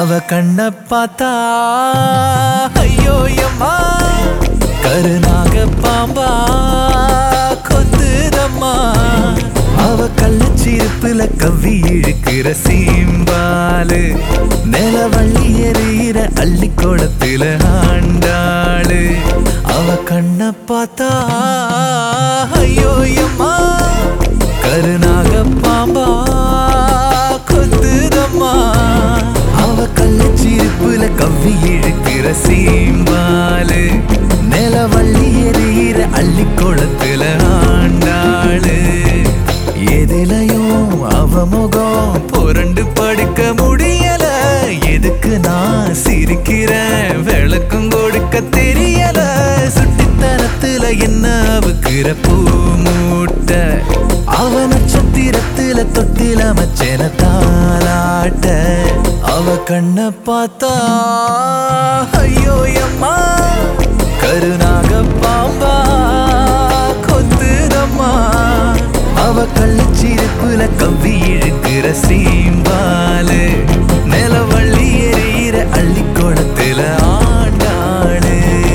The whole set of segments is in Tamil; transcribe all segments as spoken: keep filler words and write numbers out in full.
அவ கண்ண பார்த்தா ஐயோ அம்மா கருநாக பாம்பா கொத்துதம்மா. அவ கள்ளச்சிருப்புல கவ்வி இழுக்கிற சீம்பாலு நிலவள்ளி எறிகிற அள்ளி கோடத்துல ஆண்டாளு. அவ கண்ண பார்த்தா ஐயோ அம்மா கருநாக பாம்பா கொத்துதம்மா. அவ கள்ளச்சிருப்புல கவ்வி இழுக்கிற சீம்பாலு நிலவள்ளி எறிகிற அள்ளி கோலத்துல ஆண்டாளு. எதிலையும் அவ முகம் புரண்டு படுக்க முடியல. எதுக்கு நான் சிரிக்கிறேன் விளக்கும் கொடுக்க தெரியல. சுட்டித்தனத்துல என்ன அவுக்கிற பூ மூட்ட அவ நட்சத்திரத்துல தொட்டில மச்சன தாலாட்ட. அவ கண்ண பார்த்தா ஐயோ அம்மா கருநாக பாம்பா கொத்துதம்மா. அவ கள்ளச்சிருப்புல கவ்வி இழுக்கிற சீம்பாலு நிலவள்ளி எறிகிற அள்ளி கோடத்துல ஆண்டாளு.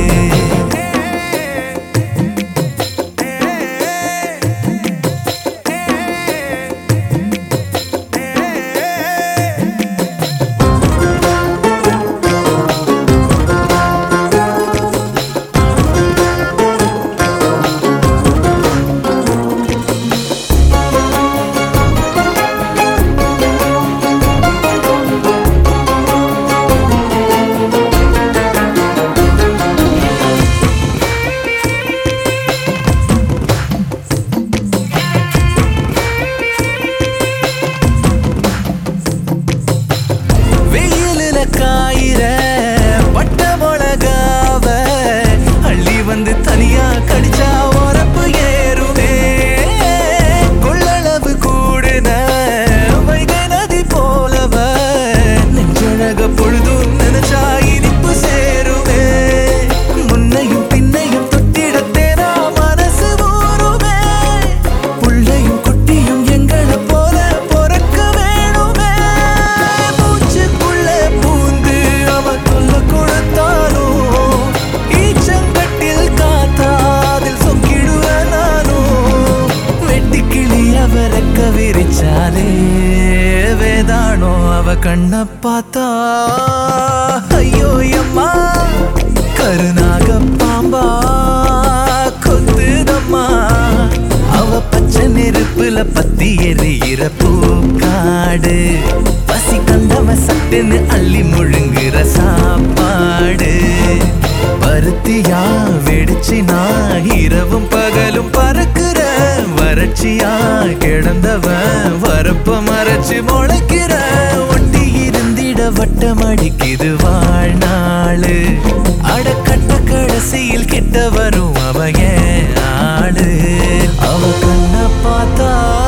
காயிர பட்ட மொளகாவ அள்ளி வந்து தனியா கடிச்சா உரப்பு ஏறுமே. கொள்ளளவு கூடுன வைகை நதி போலவ நெஞ்சழக பொழுதும் நினைச்சா இனிப்பு சேருமே. முன்னையும் பின்னையும் தொட்டிடத்தேனா மனசு ஊருமே. புள்ளையும் குட்டியும் எங்களை போல பொறக்க வேணுமே. விரிச்சாலே வேதானோ அவ கண்ண பார்த்தா ஐயோ அம்மா கருநாக பாம்பா கொத்துதம்மா. அவ பச்சை நெருப்புல பத்தி எறிகிற பூக்காடு பசி கண்டவ சட்டுன்னு அள்ளி முழுங்குற சாப்பாடு. பருத்தியா வெடிச்சினா இரவும் பகலும் பறக்குற வறட்சியா கிடந்தவன் வரப்ப மறைச்சு முளைக்கிற. ஒட்டி இருந்திட வட்டம் அடிக்குது வாழ்நாளு அடக்கட்ட கடைசியில் கிட்ட வரும் அவ ஏன் ஆளு. அவ கண்ண பார்த்தா